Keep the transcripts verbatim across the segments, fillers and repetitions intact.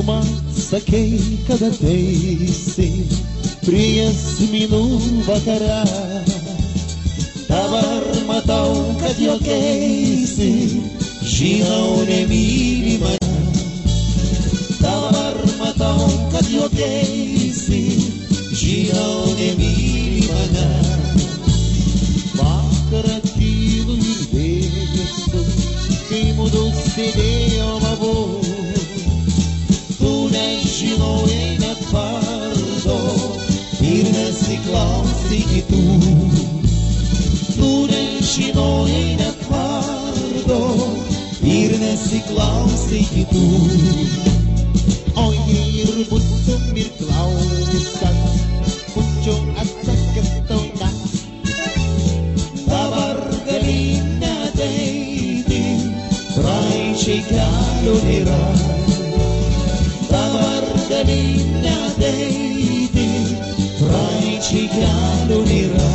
man sakei, kad ateisi prie asmenų vakare. Dabar matau, kad juokeisi, žinau, nemyli mane. Dabar matau, kad juokeisi, žinau, nemyli mane. Vakarą tylu ir vėsu, kai mudu sėdėjom abu. Tu nežinojai net vardo ir nesiklausai kitų. Tu nežinojai net vardo ir nesiklausai kitų. O jei ir būtum ir klausis, kad būčiau atsakęs tau ne. Dabar gali neateiti, praeičiai kelio nėra. Dabar gali neateiti, praeičiai kelio nėra.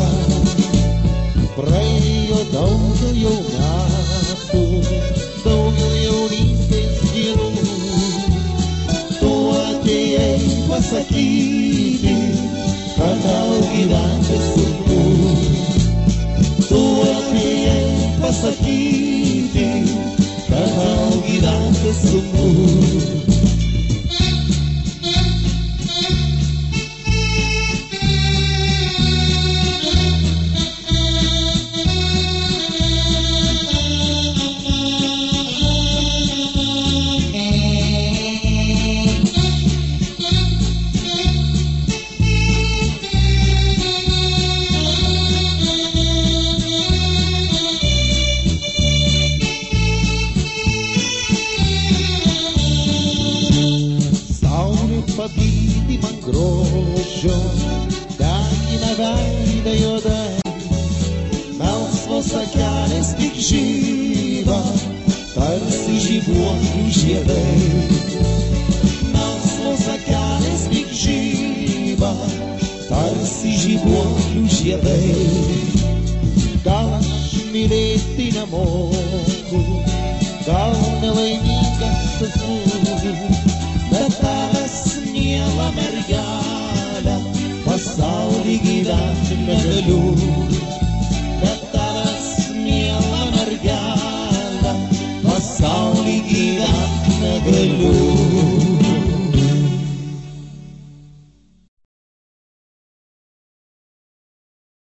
Praėjo daugiau jau metų, daugiau jaunystės dienų. Tu atėjai pasakyti, kad tau gyventi sunku. Tu atėjai pasakyti, kad tau gyventi sunku. Pavydi man grožio, degina veidą juodai. Melsvos akelės tik žyva, tarsi žibuoklių žiedai. Melsvos akelės tik žyva, tarsi žibuoklių žiedai. Gal aš mylėti nemoku, gal nelaimingas esu, bet tavęs miela mergelė, pasaulį gyventi negaliu. Bet tavęs miela mergelė, pasaulį gyventi negaliu.